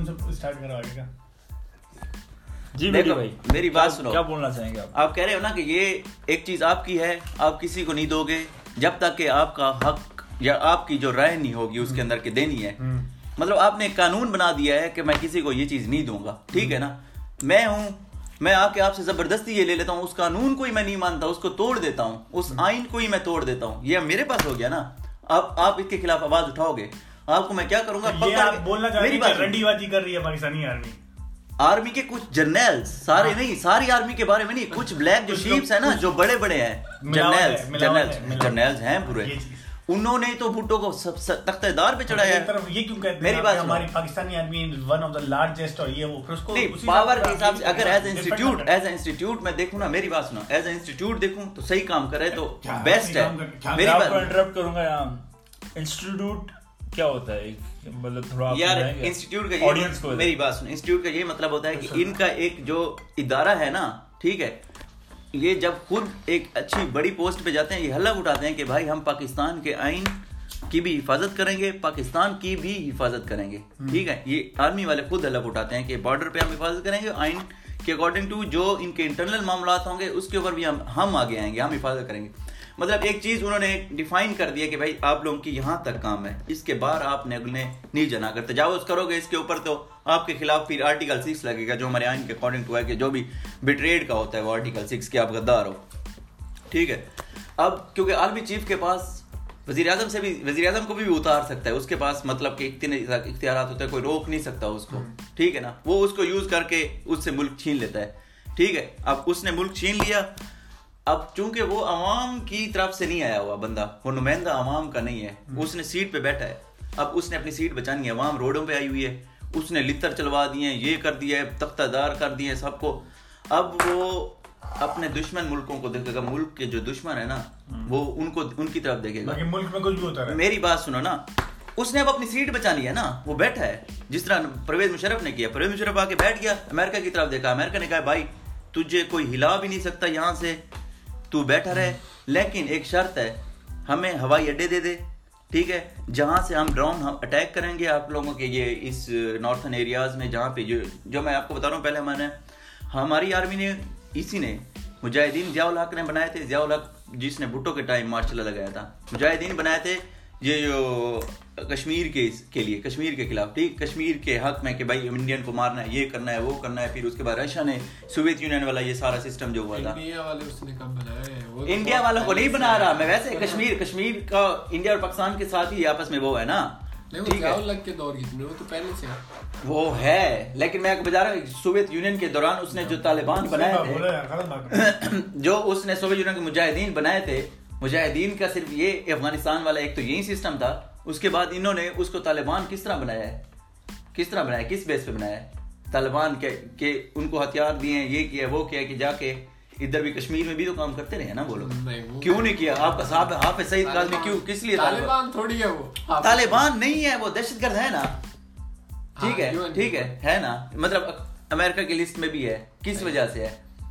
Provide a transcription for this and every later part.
उनसे स्टार्ट करो आगे का। जी देखो भाई, मेरी बात सुनो, क्या बोलना चाहेंगे आप कह रहे हो ना कि ये एक चीज आपकी है, आप किसी को नहीं दोगे जब तक कि आपका हक या आपकी जो राय नहीं होगी उसके अंदर के देनी है। मतलब आपने कानून बना दिया है कि मैं किसी को ये चीज नहीं दूंगा, ठीक है ना। मैं आके आपसे जबरदस्ती ये ले लेता हूँ, उस कानून को ही मैं नहीं मानता, उसको तोड़ देता हूँ, उस आइन को ही मैं तोड़ देता हूँ, ये मेरे पास हो गया ना। अब आप इसके खिलाफ आवाज उठाओगे, आपको मैं क्या करूंगा? आप बोलना चाह रहे हैं रंडीबाजी कर रही है पाकिस्तानी आर्मी के कुछ जनरल्स, सारे नहीं, सारी आर्मी के बारे में नहीं, कुछ ब्लैक जो शीप्स है ना, जो बड़े बड़े हैं जनरल्स हैं पूरे, उन्होंने तो भुट्टो को तख्तेदार पे चढ़ाया है। ये क्यों कहते हैं मेरी बात, हमारी Pakistani army is one of the largest, और ये वो फिर उसको पावर के हिसाब से अगर एज ए इंस्टीट्यूट मैं देखूं ना, मेरी बात सुनो, एज ए इंस्टीट्यूट देखूं तो सही काम करे तो बेस्ट है। मेरी बात इंटरप्ट करूंगा यहाँ, इंस्टीट्यूट क्या होता है मतलब थोड़ा यार, इंस्टीट्यूट का ऑडियंस को मेरी बात सुनो, इंस्टीट्यूट का ये मतलब होता है कि इनका एक जो इदारा है ना, ठीक है, ये जब खुद एक अच्छी बड़ी पोस्ट पे जाते हैं, ये हल्ला उठाते हैं कि भाई हम पाकिस्तान के आइन की भी हिफाजत करेंगे, पाकिस्तान की भी हिफाजत करेंगे, ठीक है। ये आर्मी वाले खुद हल्ला उठाते हैं कि बॉर्डर पे हम हिफाजत करेंगे, आइन के अकॉर्डिंग टू जो इनके इंटरनल मामला होंगे उसके ऊपर भी हम आगे आएंगे, हम हिफाजत करेंगे। मतलब एक चीज उन्होंने डिफाइन कर दिया कि भाई आप लोगों की यहाँ तक काम है, इसके बाहर आपने नहीं जाना, अगर तजावुज करोगे इसके ऊपर तो आपके खिलाफ फिर आर्टिकल 6 लगेगा, जो हमारे आइन के अकॉर्डिंग टू है कि जो भी बिट्रेड का होता है वो आर्टिकल 6 के आप गद्दार हो, ठीक है। अब क्योंकि आर्मी चीफ के पास वजीर आजम को भी उतार सकता है, उसके पास मतलब कि इतने इख्तियारात होते हैं, कोई रोक नहीं सकता उसको, ठीक है ना। वो उसको यूज करके उससे मुल्क छीन लेता है, ठीक है। अब उसने मुल्क छीन लिया, अब चूंकि वो अवाम की तरफ से नहीं आया हुआ बंदा, वो नुमाइंदा अवाम का नहीं है, उसने सीट पे बैठा है, अब उसने अपनी सीट बचानी है, अवाम रोडों पे आई हुई है, उसने लित्तर चलवा दिए, ये कर दिया है, तख्तादार कर दिए सबको। अब वो अपने दुश्मन मुल्कों को देखेगा, मुल्क के जो दुश्मन है ना वो उनकी तरफ देखेगा। मुल्क में कुछ भी होता है, मेरी बात सुनो ना, उसने अब अपनी सीट बचानी है ना, वो बैठा है जिस तरह परवेज मुशर्रफ ने किया। परवेज मुशर्रफ आके बैठ गया, अमेरिका की तरफ देखा, अमेरिका ने कहा भाई तुझे कोई हिला भी नहीं सकता यहाँ से, तू बैठा रहे, लेकिन एक शर्त है, हमें हवाई अड्डे दे दे, ठीक है, जहां से हम ड्रोन अटैक करेंगे आप लोगों के ये इस नॉर्थन एरियाज में, जहां पे जो मैं आपको बता रहा हूँ, पहले हमारी आर्मी ने, इसी ने मुजाहिदीन ज़ियाउल हक ने बनाए थे, ज़ियाउल हक जिसने भुट्टो के टाइम मार्शल लगाया था, मुजाहिदीन बनाए थे ये जो कश्मीर के लिए, कश्मीर के खिलाफ, ठीक, कश्मीर के हक में कि भाई इंडियन को मारना है, ये करना है, वो करना है। फिर उसके बाद रशिया ने सोवियत यूनियन वाला ये सारा सिस्टम जो हुआ था, इंडिया वाले उसने कब बनाया है, वो इंडिया वालों को नहीं बना रहा मैं, वैसे कश्मीर का इंडिया और पाकिस्तान के साथ ही आपस में वो है ना, ठीक है, लग के दौर की वो तो पहले से वो है, लेकिन मैं आपको बता रहा हूँ सोवियत यूनियन के दौरान उसने जो तालिबान बनाए थे, जो उसने सोवियत यूनियन के मुजाहिदीन बनाए थे, मुजाहिदीन का सिर्फ ये अफगानिस्तान वाला एक तो यही सिस्टम था, उसके बाद इन्होंने उसको तालिबान किस तरह बनाया है, किस बेस पे बनाया है, तालिबान के उनको हथियार दिए, ये किया वो किया कि जाके इधर भी कश्मीर में भी तो काम करते रहे ना वो लोग, क्यों नहीं किया? आपका साहब हाफिज सईद काज़मी क्यों, किस लिए? तालिबान थोड़ी है वो, तालिबान नहीं है वो, दहशतगर्द है ना, ठीक है ना, मतलब अमेरिका की लिस्ट में भी है, किस वजह से है?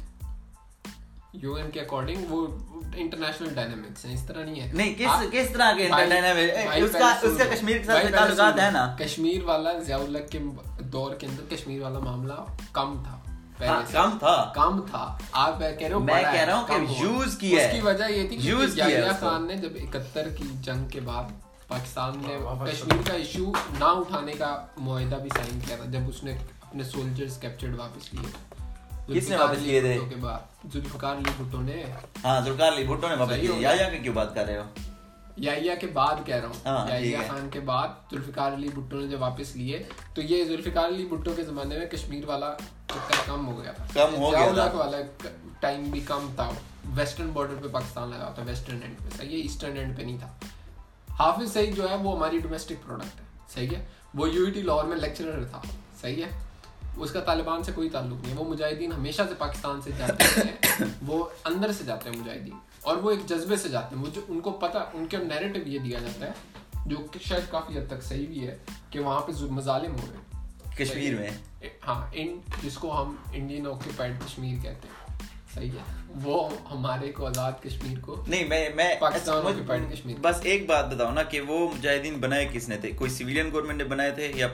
यूएन के अकॉर्डिंग वो इंटरनेशनल डायनामिक्स है, इस तरह नहीं है। नहीं, किस तरह के डायनामिक्स, उसका कश्मीर के साथ ताल्लुकात है ना। कश्मीर वाला ज़ियाउल हक के दौर के अंदर कश्मीर वाला मामला कम था, कम था। आप कह रहे हो, मैं कह रहा हूँ कि यूज किया है। उसकी वजह ये थी कि याहिया खान ने जब 71 की जंग के बाद पाकिस्तान ने कश्मीर का इशू ना उठाने का मुआहिदा भी साइन किया था, जब उसने अपने सोल्जर्स कैप्चर्ड वापस लिए। किसने वापस लिए थे? के बाद जुल्फिकार अली भुट्टो ने। हाँ, जुल्फिकार अली भुट्टो ने वापस लिए। याहिया की क्यों बात कर रहे हो? याहिया के बाद कह रहा हूँ, याहिया खान के बाद जुल्फिकार अली भुट्टो ने जब वापस लिए, तो ये जुल्फिकार अली भुट्टो के जमाने में कश्मीर वाला कम हो गया था, ज़ियाउल हक वाला टाइम भी कम था। वेस्टर्न बॉर्डर पे पाकिस्तान लगा था, वेस्टर्न एंड पे, सही है, ईस्टर्न एंड पे नहीं था। हाफिज सईद जो है वो हमारी डोमेस्टिक प्रोडक्ट है, सही है, वो यूईटी लाहौर में लेक्चरर था, सही है, उसका तालिबान से कोई ताल्लुक नहीं है। वो मुजाहिदीन हमेशा से पाकिस्तान से जाते हैं, वो अंदर से जाते हैं मुजाहिदीन, और वो एक जज्बे से जाते हैं। वो जो उनको पता, उनके नैरेटिव ये दिया जाता है, जो शायद काफ़ी हद तक सही भी है, कि वहाँ पे मजालिम हो गए कश्मीर में। हाँ, जिसको हम इंडियन ऑक्यूपाइड कश्मीर कहते हैं, सही है, वो हमारे को आज़ाद कश्मीर को नहीं, मैं पाकिस्तान कश्मीर। बस एक बात बताओ ना कि वो मुजाहिदीन बनाए किसने थे? कोई सिविलियन गवर्नमेंट ने बनाए थे या फिर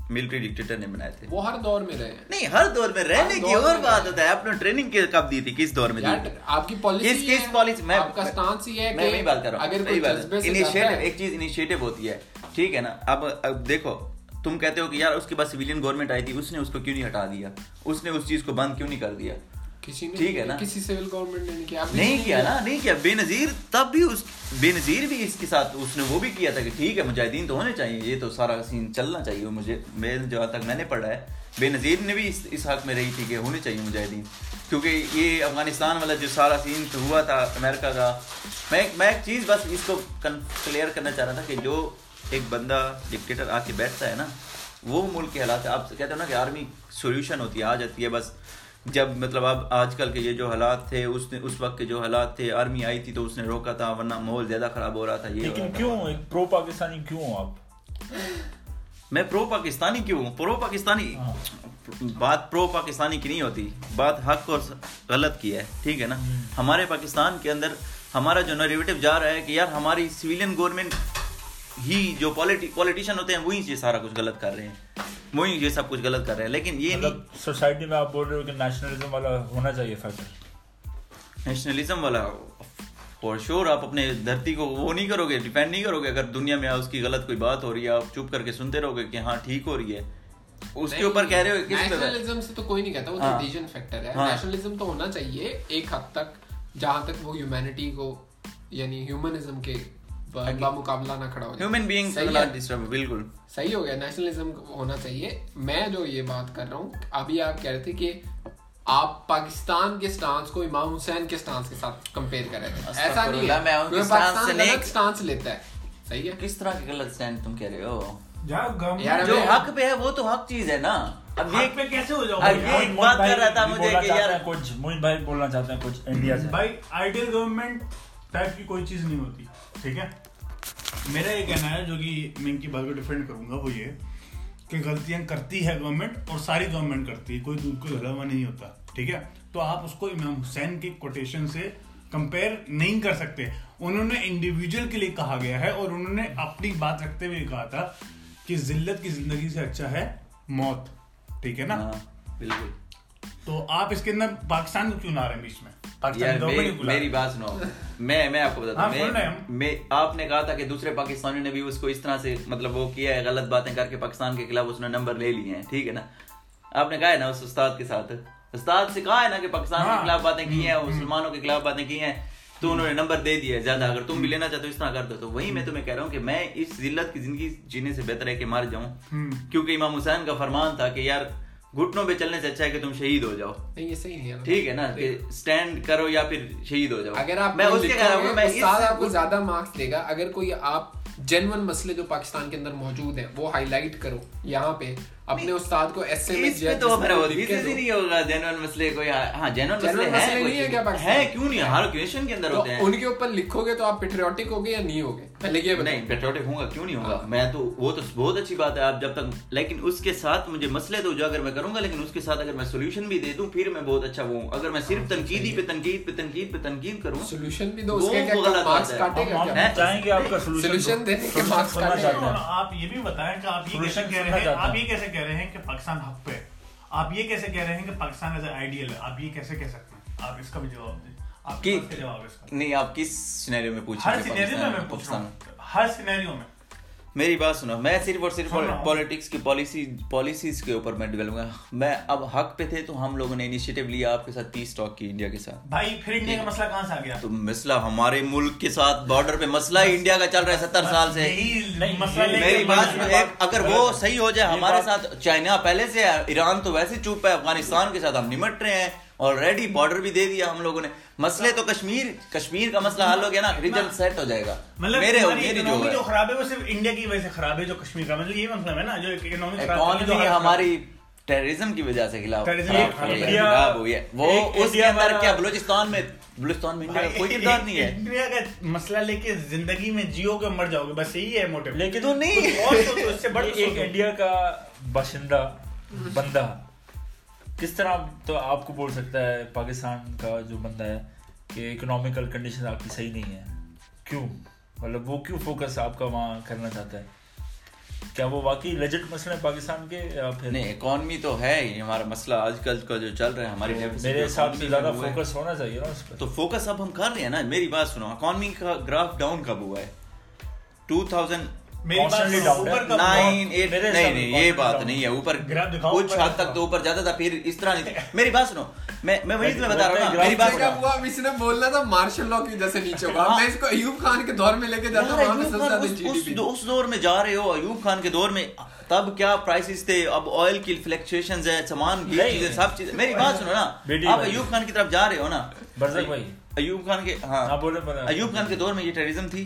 मिलिट्री डिक्टेटर ने बनाए थे। वो हर दौर में रहे हैं। नहीं, हर दौर में रहने की और बात होता है। आपने ट्रेनिंग कब दी थी, किस दौर में दी थी? आपकी पॉलिसी किस पॉलिसी में आपका स्टांस ही है मैं वही बात कर रहा हूं। अगर कोई जज्बे से इनिशिएटिव, एक चीज इनिशिएटिव होती है, ठीक है ना। अब देखो, तुम कहते हो कि यार उसके बाद सिविलियन गवर्नमेंट आई थी, उसने उसको क्यों नहीं हटा दिया, उसने उस चीज को बंद क्यों नहीं कर दिया? किसी ने, ठीक है ना, किसी सिविल गवर्नमेंट ने नहीं किया ना, नहीं किया। बेनजीर तब भी बेनजीर भी इसके साथ उसने वो भी किया था कि ठीक है मुजाहिदीन तो होने चाहिए, ये तो सारा सीन चलना चाहिए। मैं जहाँ तक मैंने पढ़ा है, बेनजीर ने भी इस हक में रही थी कि होने चाहिए मुजाहिदीन, क्योंकि ये अफगानिस्तान वाला जो सारा सीन हुआ था अमेरिका का। मैं एक चीज़ बस इसको क्लियर करना चाह रहा था कि जो एक बंदा डिक्टेटर आके बैठता है ना, वो मुल्क के हालात, आप कहते हो ना कि आर्मी सोल्यूशन होती है, आ जाती है बस। जब मतलब अब आजकल के ये जो हालात थे, उसने उस वक्त के जो हालात थे, आर्मी आई थी तो उसने रोका था, वरना माहौल ज्यादा खराब हो रहा था। ये लेकिन क्यों एक प्रो पाकिस्तानी क्यों हो आप? मैं प्रो पाकिस्तानी क्यों? प्रो पाकिस्तानी बात प्रो पाकिस्तानी की नहीं होती, बात हक और गलत की है, ठीक है ना। हमारे पाकिस्तान के अंदर हमारा जो नैरेटिव जा रहा है कि यार हमारी सिविलियन गवर्नमेंट ही जो पॉलिटिशियन होते हैं वही ये सारा कुछ गलत कर रहे हैं, वही ये सब कुछ गलत कर रहे हैं। लेकिन ये मतलब सोसाइटी में आप बोल रहे हो कि नेशनलिज्म वाला होना चाहिए फैक्टर, नेशनलिज्म वाला फॉर श्योर। आप अपने धरती को वो नहीं करोगे, डिफेंड नहीं करोगे। अगर दुनिया में उसकी गलत कोई बात हो रही है, आप चुप करके सुनते रहोगे कि हाँ ठीक हो रही है, उसके ऊपर कह रहे हो किस तरह। नेशनलिज्म से तो कोई नहीं कहता, वो तो डिवीजन फैक्टर है। नेशनलिज्म तो होना चाहिए एक हद तक, जहां तक वो ह्यूमैनिटी को, यानी ह्यूमनिज्म के मुकाबला ना खड़ा हो जाए। ह्यूमन बीइंग्स को नॉट डिस्टर्ब, बिल्कुल सही हो गया। नेशनलिज्म होना चाहिए। मैं जो ये बात कर रहा हूँ, अभी आप कह रहे थे कि आप पाकिस्तान के स्टांस को इमाम हुसैन के स्टांस के साथ कंपेयर कर रहे थे। ऐसा नहीं है, पाकिस्तान गलत स्टांस लेता है। सही है, किस तरह के गलत स्टैंड तुम कह रहे हो? जो हक पे है वो तो हक चीज है ना। अब ये पे कैसे हो जाओगे? एक बात कर रहा था मुझे कि यार कुछ मोइन भाई बोलना चाहते हैं कुछ इंडिया से। भाई आइडियल गवर्नमेंट टाइप की कोई चीज नहीं होती, ठीक है। मेरा ये कहना है, जो कि मैं इनकी बात को डिफेंड करूंगा, वो ये कि गलतियां करती है गवर्नमेंट, और सारी गवर्नमेंट करती है, कोई दूध को धुला हुआ नहीं होता, ठीक है। तो आप उसको इमाम हुसैन के कोटेशन से कंपेयर नहीं कर सकते। उन्होंने इंडिविजुअल के लिए कहा गया है, और उन्होंने अपनी बात रखते हुए कहा था कि जिल्लत की जिंदगी से अच्छा है मौत, ठीक है ना। बिल्कुल। तो आप इसके अंदर पाकिस्तान को क्यों ना रहे बीच में? मेरी बात सुनो, मैं आपको बताता हूँ। मैं आपने कहा था कि दूसरे पाकिस्तानियों ने भी उसको इस तरह से मतलब वो किया है, गलत बातें करके पाकिस्तान के खिलाफ उसने नंबर ले लिए हैं, ठीक है ना। आपने कहा है ना उस उस्ताद के साथ, उस्ताद से कहा है ना कि पाकिस्तान के खिलाफ बातें की हैं, मुसलमानों के खिलाफ बातें की हैं, तो उन्होंने नंबर दे दिया ज्यादा। अगर तुम भी लेना चाहते हो इस तरह कर दो। तो वही मैं तुम्हें कह रहा हूँ कि मैं इस जिल्लत की जिंदगी जीने से बेहतर है कि मर जाऊं, क्योंकि इमाम हुसैन का फरमान था कि यार घुटनों पे चलने से अच्छा है कि तुम शहीद हो जाओ। नहीं, ये सही नहीं है, ठीक है ना, कि स्टैंड करो या फिर शहीद हो जाओ। अगर आप मैं उसके कह रहा हूँ, मैं आपको ज्यादा मार्क्स देगा अगर कोई आप जेन्युइन मसले जो पाकिस्तान के अंदर मौजूद हैं वो हाईलाइट करो यहाँ पे, अपने उस्ताद को ऐसे में इसमें तो मेरा वो नहीं होगा जेन्युइन मसले कोई। हाँ जेन्युइन मसले नहीं है क्या पाकिस्तान है, क्यों नहीं, हर क्वेश्चन के अंदर होते हैं। उनके ऊपर लिखोगे तो आप पेट्रियोटिक होगे या नहीं होगे? पहले ये नहीं, पेट्रियोटिक होगा, क्यों नहीं होगा। मैं तो वो तो बहुत अच्छी बात है आप जब तक, लेकिन उसके साथ मुझे मसले तो उजागर मैं करूंगा, लेकिन उसके साथ अगर मैं सोल्यूशन भी दे दूं फिर मैं बहुत अच्छा हूँ। अगर मैं सिर्फ तनकीदी पे तनकीद पे तनकीद पे तनकीद करूं, सोल्यूशन भी दो, उसके क्या मार्क्स काटेगा क्या? चाहेंगे आपका सोल्यूशन देने के मार्क्स काटेगा। आप ये भी बताएं कि आप ये कैसे कह रहे हैं, आप ये कैसे कह रहे हैं कि पाकिस्तान हक पे, आप ये कैसे कह रहे हैं कि पाकिस्तान एज आइडियल है, आप ये कैसे कह सकते हैं? आप इसका भी जवाब दें। आपके पास जवाब है इसका? नहीं, आप किस सिनेरियो में पूछ रहे हैं? हर सिनेरियो में मैं पूछ रहा हूं, हर सिनेरियो में। मेरी बात सुनो, मैं सिर्फ और सिर्फ पॉलिटिक्स की पॉलिसीज के ऊपर मैं डेवलप करूंगा। मैं अब हक पे थे तो हम लोगों ने इनिशिएटिव लिया आपके साथ पीस टॉक की इंडिया के साथ। भाई फिर इंडिया का मसला कहां से आ गया? तो मसला हमारे मुल्क के साथ बॉर्डर पे मसला ही इंडिया का चल रहा है 70 साल से। मेरी बात, अगर वो सही हो जाए हमारे साथ, चाइना पहले से है, ईरान तो वैसे चुप है, अफगानिस्तान के साथ हम निमट रहे हैं, ऑलरेडी बॉर्डर भी दे दिया हम लोगों ने। मसले तो कश्मीर का मसला हल हो गया ना, रीजन सेट हो जाएगा। मेरी जो खराब है वो सिर्फ इंडिया की वजह से खराब है, जो कश्मीर का मतलब ये मतलब है ना, जो इकोनॉमी हमारी टेररिज्म की वजह से खराब हुई है। वो उसके अंदर क्या बलूचिस्तान में इंडिया का कोई किरदार नहीं है। इंडिया का मसला लेके जिंदगी में जियोगे मर जाओगे, बस यही है मोटिव। लेकिन तो नहीं, इससे बड़ा एक इंडिया का बाशिंदा बंदा किस तरह तो आपको बोल सकता है पाकिस्तान का जो बंदा है कि इकोनॉमिकल कंडीशन आपकी सही नहीं है? क्यों, मतलब वो क्यों फोकस आपका वहाँ करना चाहता है? क्या वो वाकई लेजिट मसला है पाकिस्तान के या फिर नहीं? इकोनॉमी तो है ही हमारा मसला आजकल का जो चल रहा है हमारी मेरे हिसाब से ज्यादा फोकस होना चाहिए ना उस पर। तो फोकस अब हम कर रहे हैं ना। मेरी बात सुनो, इकोनॉमी का ग्राफ डाउन कब हुआ है? 2000 नहीं, ये बात नहीं है। ऊपर कुछ हद तक तो ऊपर जाता था, फिर इस तरह नहीं था। मेरी बात सुनो, मैं वही तुम्हें बता रहा हूँ ना। मेरी बात सुनो, इसने बोलना था मार्शल लॉ की जैसे नीचे होगा। मैं इसको अयूब खान के दौर में लेके जाता हूँ, वहां पे सबसे ज्यादा जीडीपी। उस दौर में जा रहे हो, अयूब खान के दौर में। तब क्या प्राइसेस थे, अब ऑयल की फ्लक्चुएशंस है, सामान की चीजें, सब चीजें। मेरी बात सुनो ना, आप अयूब खान की तरफ जा रहे हो ना। बरज़क भाई, अयूब खान के, हाँ अयूब खान के दौर में ये टेररिज्म थी।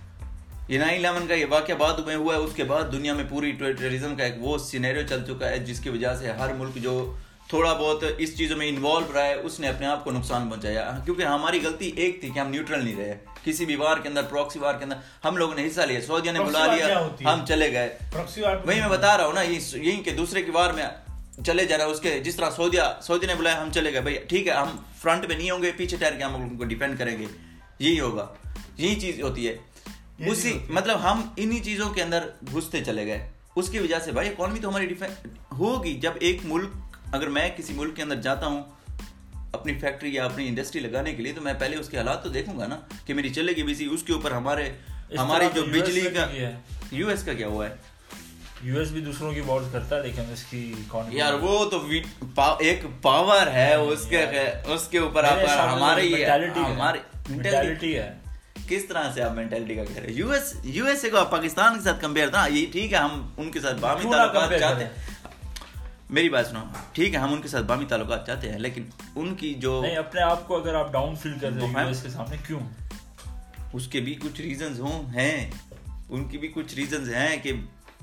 ये 9/11 का ये वाक़या बाद में हुआ है, उसके बाद दुनिया में पूरी टेररिज्म का एक वो सिनेरियो चल चुका है जिसकी वजह से हर मुल्क जो थोड़ा बहुत इस चीज़ों में इन्वॉल्व रहा है उसने अपने आप को नुकसान पहुंचाया। क्योंकि हमारी गलती एक थी कि हम न्यूट्रल नहीं रहे किसी भी वार के अंदर। प्रॉक्सी वार के अंदर हम लोगों ने हिस्सा लिया, सऊदिया ने बुला लिया, हम चले गए। वही मैं बता रहा हूँ ना, यही के दूसरे की वार में चले जा रहा है। उसके जिस तरह सऊदी ने बुलाया, हम चले गए। भाई ठीक है, हम फ्रंट में नहीं होंगे, पीछे ठहर के हम उनको डिफेंड करेंगे। यही होगा, यही चीज़ होती है। उसी मतलब हम इन्हीं चीजों के अंदर घुसते चले गए। उसकी वजह से भाई इकोनॉमी तो हमारी डिफेंड होगी। जब एक मुल्क, अगर मैं किसी मुल्क के अंदर जाता हूँ अपनी फैक्ट्री या अपनी इंडस्ट्री लगाने के लिए, तो मैं पहले उसके हालात तो देखूंगा ना कि मेरी चलेगी बिजली। उसके ऊपर हमारी जो बिजली का, यूएस का क्या हुआ है? यूएस भी दूसरों की वॉर करता है, लेकिन उसकी इकोनॉमी यार वो तो एक पावर है उसके ऊपर। हमारी मेंटालिटी है। किस तरह से आप मेंटालिटी का कह रहे हैं? यूएसए को आप पाकिस्तान के साथ कंपेयर था, ये ठीक है, हम उनके साथ बामी ताल्लुकात चाहते हैं। मेरी बात सुनो, ठीक है, हम उनके साथ बामी ताल्लुकात चाहते हैं, लेकिन उनकी जो नहीं, अपने आप को अगर आप डाउन फील कर रहे हो यूएस के सामने, क्यों? उसके भी कुछ रीजंस हैं, उनकी भी कुछ रीजंस हैं कि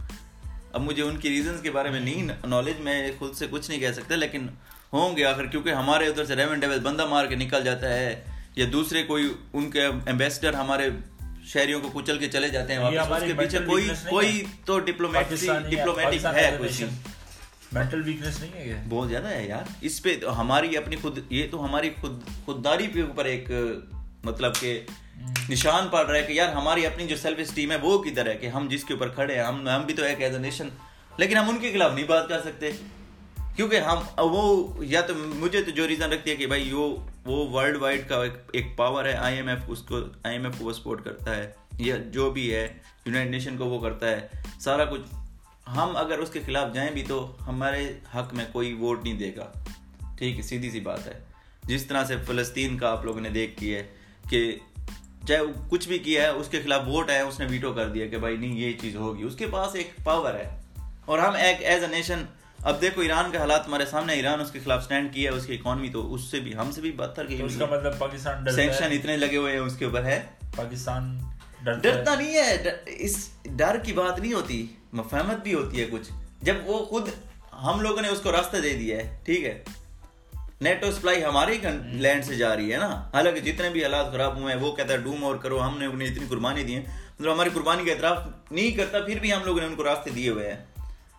अब मुझे उनकी रीजंस के बारे में नहीं नॉलेज, मैं खुद से कुछ नहीं कह सकता, लेकिन होंगे आखिर। क्योंकि हमारे उधर से रेवन डेविल बंदा मार के निकल जाता है, या दूसरे कोई उनके एम्बेसडर हमारे शहरियों को कुचल के चले जाते हैं वापस। उसके पीछे कोई तो डिप्लोमेटिक है, कुछ मेंटल वीकनेस नहीं है क्या? बहुत ज्यादा है यार। इस पे तो हमारी अपनी खुद, ये तो हमारी खुददारी के ऊपर एक मतलब के निशान पड़ रहा है कि यार हमारी अपनी जो सेल्फ स्टीम है वो किधर है, कि हम जिसके ऊपर खड़े हैं, हम भी तो एक एज अ नेशन, लेकिन हम उनके खिलाफ नहीं बात कर सकते। क्योंकि हम वो, या तो मुझे तो जो रीज़न रखती है कि भाई वो वर्ल्ड वाइड का एक पावर है। आईएमएफ को वो सपोर्ट करता है, या जो भी है यूनाइटेड नेशन को वो करता है सारा कुछ। हम अगर उसके खिलाफ जाएं भी तो हमारे हक में कोई वोट नहीं देगा। ठीक है, सीधी सी बात है। जिस तरह से फ़लस्तीन का आप लोगों ने देख किया है कि चाहे कुछ भी किया है, उसके खिलाफ वोट है, उसने वीटो कर दिया कि भाई नहीं ये चीज़ होगी। उसके पास एक पावर है, और हम एक एज अ नेशन, अब देखो ईरान के हालात हमारे सामने, ईरान उसके खिलाफ स्टैंड किया है, उसकी इकोनॉमी तो उससे भी, हमसे भी बदतर की। तो उसका मतलब पाकिस्तान सैंक्शन इतने लगे हुए हैं उसके ऊपर है। पाकिस्तान डरता नहीं है। इस डर की बात नहीं होती, मफहमत भी होती है कुछ। जब वो खुद, हम लोगों ने उसको रास्ता दे दिया है, ठीक है, नेटो सप्लाई हमारे लैंड से जा रही है ना। हालांकि जितने भी हालात खराब हुए हैं वो कहता है डू मोर करो, हमने उन्हें इतनी कुर्बानी दी है, मतलब हमारी कुर्बानी का एतराफ नहीं करता, फिर भी हम लोगों ने उनको रास्ते दिए हुए हैं।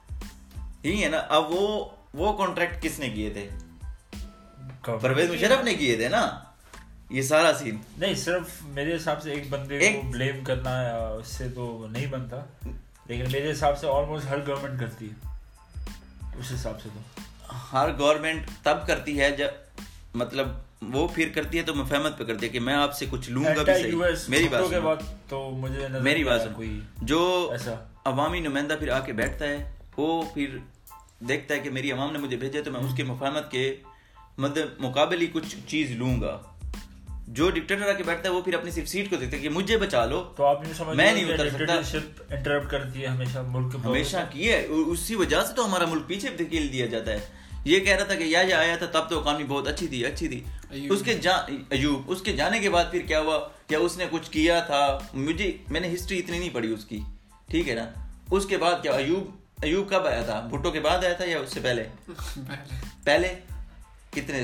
यही है ना। अब वो कॉन्ट्रैक्ट किसने किए थे? परवेज मुशर्रफ ने किए थे ना। ये सारा सीन नहीं, सिर्फ मेरे हिसाब से एक बंदे को ब्लेम करना उससे तो नहीं बनता, लेकिन मेरे हिसाब से ऑलमोस्ट हर गवर्नमेंट करती है। उस हिसाब से तो हर गवर्नमेंट तब करती है जब, मतलब वो फिर करती है तो मुफहमत पे करती है कि मैं आपसे कुछ लूंगा भी सही। मेरी बात के बाद तो मुझे मेरी बात कोई जो अवामी नुमाइंदा फिर आके बैठता है, वो फिर देखता है कि मेरी अवाम ने मुझे भेजा तो मैं उसके मुफाहमत के मुकाबले कुछ चीज लूंगा। जो डिक्टेटर आके बैठता है वो फिर अपनी सिर्फ सीट को देखता है कि मुझे बचा लो, तो आप नहीं समझ, मैं नहीं उतर सकता। इंटरप्ट करती है हमेशा मुल्क, हमेशा की है, उसी वजह से तो हमारा मुल्क पीछे धकेल दिया जाता है। ये कह रहा था कि या आया था तब तो इकॉनमी बहुत अच्छी थी। उसके जाने के बाद फिर क्या हुआ? क्या उसने कुछ किया था? मैंने हिस्ट्री इतनी नहीं पढ़ी उसकी, ठीक है ना। उसके बाद क्या, अयूब कब आया था? भुट्टो के बाद आया था या उससे पहले? पहले कितने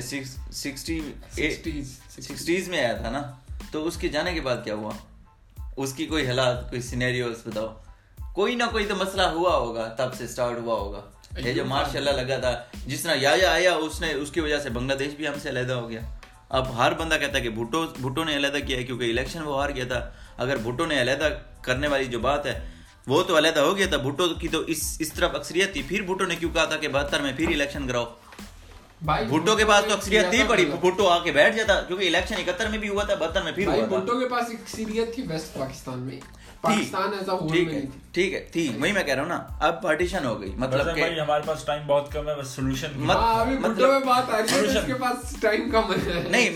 60s में आया था ना। तो उसके जाने के बाद क्या हुआ? उसकी कोई हालात, कोई सिनेरियोस बताओ। कोई ना कोई तो मसला हुआ होगा, तब से स्टार्ट हुआ होगा। ये जो माशाल्लाह लगा था, जिस तरह या आया उसकी वजह से बांग्लादेश भी हमसे अलहदा हो गया। अब हर बंदा कहता है कि भुट्टो ने अलहदा किया है क्योंकि इलेक्शन वो हार गया था। अगर भुट्टो ने अलहदा करने वाली जो बात है, वो तो अलहदा हो गया था। भुट्टो की तो इस तरफ अक्सरियत थी, फिर भुट्टो ने क्यों कहा था कि 72 में फिर इलेक्शन कराओ। भुट्टो के पास तो अक्सरियत थी पड़ी, भुट्टो आके बैठ जाता, क्योंकि इलेक्शन 71 में भी हुआ था, 72 में फिर हुआ था। भुट्टो के पास अक्सरियत थी वेस्ट पाकिस्तान में, पाकिस्तान एज अ होल में नहीं थी। ठीक है, थी, वही मैं कह रहा हूँ ना। अब पार्टीशन हो गई, मतलब कि हमारे पास टाइम बहुत कम है, बस सॉल्यूशन अभी भुट्टो में बात आ रही है, इसके पास टाइम कम है। नहीं,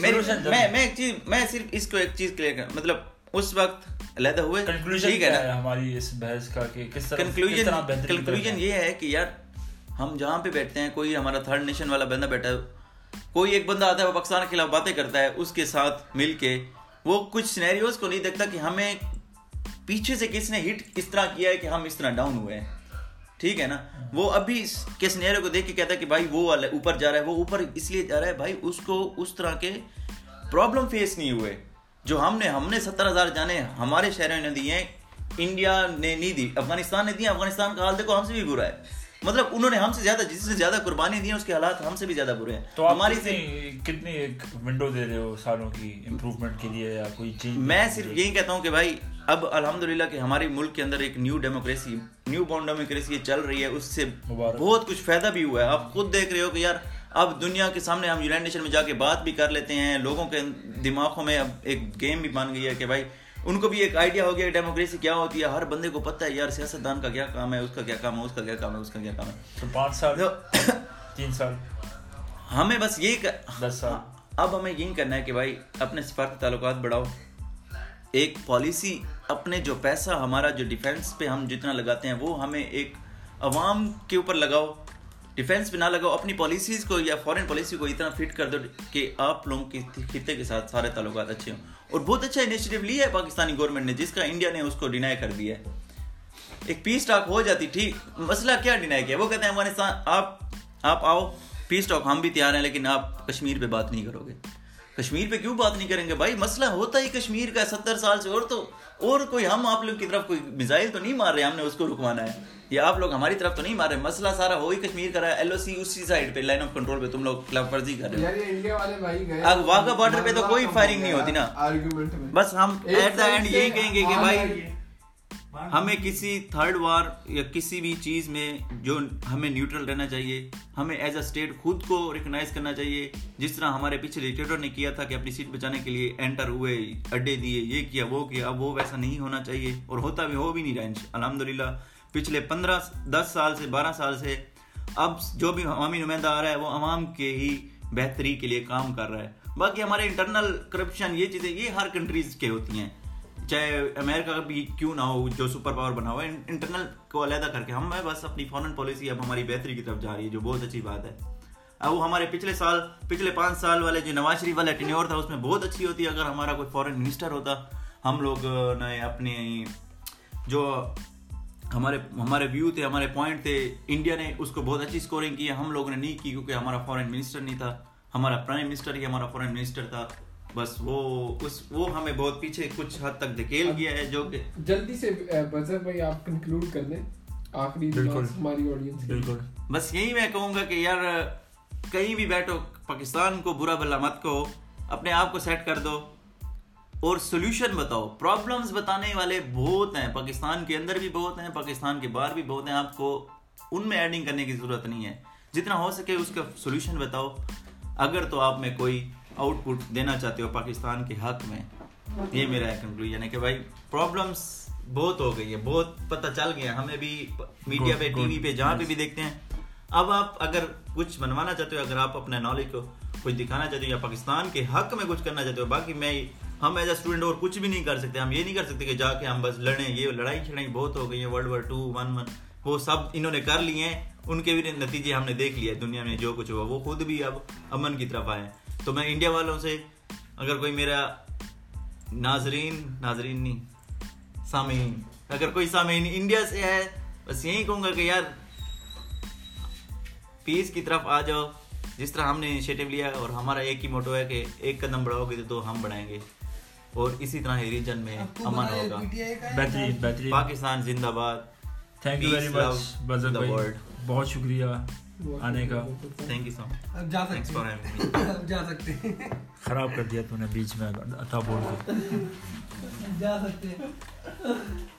मैं सिर्फ इसको एक चीज क्लियर कर, मतलब उस वक्त अलहदा हुए, ठीक है ना हमारी इस बहस का कि किस तरह कंक्लूजन ये है कि यार हम जहाँ पे बैठते हैं, कोई हमारा थर्ड नेशन वाला बंदा बैठा है, कोई एक बंदा आता है वो पाकिस्तान के खिलाफ बातें करता है, उसके साथ मिलके वो कुछ सिनेरियोज को नहीं देखता कि हमें पीछे से किसने हिट इस तरह किया है कि हम इस तरह डाउन हुए हैं, ठीक है ना। वो अभी के सिनेरियो को देख के कहता है कि भाई वो ऊपर जा रहा है, वो ऊपर इसलिए जा रहा है भाई उसको उस तरह के प्रॉब्लम फेस नहीं हुए जो हमने 70,000 जाने हमारे शहरों ने दिए हैं, इंडिया ने नहीं दी, अफगानिस्तान ने दिया। अफगानिस्तान का हाल देखो, हमसे भी बुरा है, मतलब उन्होंने हमसे ज्यादा, जिससे ज्यादा कुर्बानी दी है उसके हालात हमसे भी ज्यादा बुरे हैं। तो हमारी कितनी एक विंडो दे रहे हो सालों की इम्प्रूवमेंट के लिए या कोई चीज? मैं सिर्फ यही कहता हूँ कि भाई अब अल्हम्दुलिल्लाह कि हमारे मुल्क के अंदर एक न्यू बॉर्न डेमोक्रेसी चल रही है, उससे बहुत कुछ फायदा भी हुआ है। आप खुद देख रहे हो कि यार अब दुनिया के सामने हम यूनाइटेड नेशन में जाके बात भी कर लेते हैं, लोगों के दिमागों में अब एक गेम भी बन गई है कि भाई उनको भी एक आइडिया हो गया डेमोक्रेसी क्या होती है। हर बंदे को पता है यार सियासतदान का क्या काम है, उसका क्या काम है, उसका क्या काम है, उसका क्या काम है। तो 5 साल 3 साल हमें बस यही 10 साल अब हमें यही करना है कि भाई अपने सिफारती ताल्लुकात बढ़ाओ, एक पॉलिसी अपने जो पैसा हमारा जो डिफेंस पे हम जितना लगाते हैं वो हमें एक अवाम के ऊपर लगाओ, डिफेंस पे ना लगाओ। अपनी पॉलिसीज को या फॉरेन पॉलिसी को इतना फिट कर दो कि आप लोगों के खित्ते के साथ सारे ताल्लुकात अच्छे हों। और बहुत अच्छा इनिशिएटिव लिया है पाकिस्तानी गवर्नमेंट ने, जिसका इंडिया ने उसको डिनाई कर दिया है। एक पीस टॉक हो जाती, ठीक, मसला क्या डिनाई किया, वो कहते हैं अफगानिस्तान आप आओ पीस टॉक, हम भी तैयार हैं, लेकिन आप कश्मीर पे बात नहीं करोगे। कश्मीर पे क्यों बात नहीं करेंगे भाई, मसला होता ही कश्मीर का 70 साल से। और कोई हम आप लोग की तरफ कोई मिसाइल तो नहीं मार रहे, हमने उसको रुकवाना है, या आप लोग हमारी तरफ तो नहीं मार रहे। मसला सारा हो ही कश्मीर का रहा है, LOC उसी साइड पे लाइन ऑफ कंट्रोल पे तुम लोग खिलाफवर्जी कर रहे हो। इंडिया वाले भाई गए अब वाघा बॉर्डर पे तो कोई फायरिंग नहीं होती ना, बस हम एट द एंड यही कहेंगे कि भाई हमें किसी थर्ड वार या किसी भी चीज़ में जो हमें न्यूट्रल रहना चाहिए, हमें एज अ स्टेट खुद को रिकग्नाइज करना चाहिए। जिस तरह हमारे पीछे डिक्टेटर ने किया था कि अपनी सीट बचाने के लिए एंटर हुए, अड्डे दिए, ये किया वो किया, अब वो वैसा नहीं होना चाहिए और होता भी हो भी नहीं रहा। अल्हम्दुलिल्लाह पिछले 10 साल से 12 साल से अब जो भी अवामी नुमाइंदा आ रहा है वो अवाम के ही बेहतरी के लिए काम कर रहा है। बाकी हमारे इंटरनल करप्शन ये चीज़ें ये हर कंट्रीज के होती हैं, चाहे अमेरिका का भी क्यों ना हो जो सुपर पावर बना हुआ है, इंटरनल को अलहदा करके हम बस अपनी फॉरेन पॉलिसी अब हमारी बेहतरी की तरफ जा रही है, जो बहुत अच्छी बात है। अब वो हमारे पिछले 5 साल वाले जो नवाज शरीफ वाला टेन्योर था उसमें बहुत अच्छी होती, अगर हमारा कोई फॉरेन मिनिस्टर होता। हम लोग ने अपने जो हमारे व्यू थे, हमारे पॉइंट थे, इंडिया ने उसको बहुत अच्छी स्कोरिंग की, हम लोगों ने नहीं की क्योंकि हमारा फॉरेन मिनिस्टर नहीं था, हमारा प्राइम मिनिस्टर ही हमारा फॉरेन मिनिस्टर था। बस वो हमें बहुत पीछे कुछ हद तक धकेल गया है। जो जल्दी से बजर भाई आप कंक्लूड कर दें आखिरी बात हमारी ऑडियंस के लिए। बस यही मैं कहूँगा कि यार कहीं भी बैठो पाकिस्तान को बुरा भला मत कहो, अपने आप को सेट कर दो और सोल्यूशन बताओ। प्रॉब्लम्स बताने वाले बहुत हैं, पाकिस्तान के अंदर भी बहुत हैं, पाकिस्तान के बाहर भी बहुत हैं, आपको उनमें एडिंग करने की जरूरत नहीं है। जितना हो सके उसका सोल्यूशन बताओ। अगर तो आप में कोई आउटपुट देना चाहते हो पाकिस्तान के हक में, ये मेरा कंक्लूजन है कि भाई प्रॉब्लम्स बहुत हो गई है, बहुत पता चल गया हमें भी, मीडिया पे, टीवी पे, जहाँ पे भी देखते हैं। अब आप अगर कुछ बनवाना चाहते हो, अगर आप अपने नॉलेज को कुछ दिखाना चाहते हो या पाकिस्तान के हक में कुछ करना चाहते हो, बाकी हम एज अ स्टूडेंट और कुछ भी नहीं कर सकते। हम ये नहीं कर सकते कि जाके हम बस लड़ें, ये लड़ाई छड़ाई बहुत हो गई है, World War 2, 1 वो सब इन्होंने कर लिए हैं, उनके भी नतीजे हमने देख लिया। दुनिया में जो कुछ हुआ वो खुद भी अब अमन की तरफ आए। तो मैं इंडिया वालों से, अगर कोई मेरा नाजरीन नहीं सामीन, अगर कोई सामीन इंडिया से है, बस यही कहूँगा कि यार पीस की तरफ आ जाओ। जिस तरह हमने इनिशिएटिव लिया है और हमारा एक ही मोटो है कि एक कदम बढ़ाओगे तो हम बढ़ाएंगे और इसी तरह रीजन में अमन होगा। बेहतरीन। पाकिस्तान जिंदाबाद। थैंक यू वेरी मच बजर भाई, बहुत शुक्रिया आने का। Thank you so much. अब जा सकते हैं, अब जा सकते हैं। खराब कर दिया तूने बीच में अता बोल के। जा सकते हैं।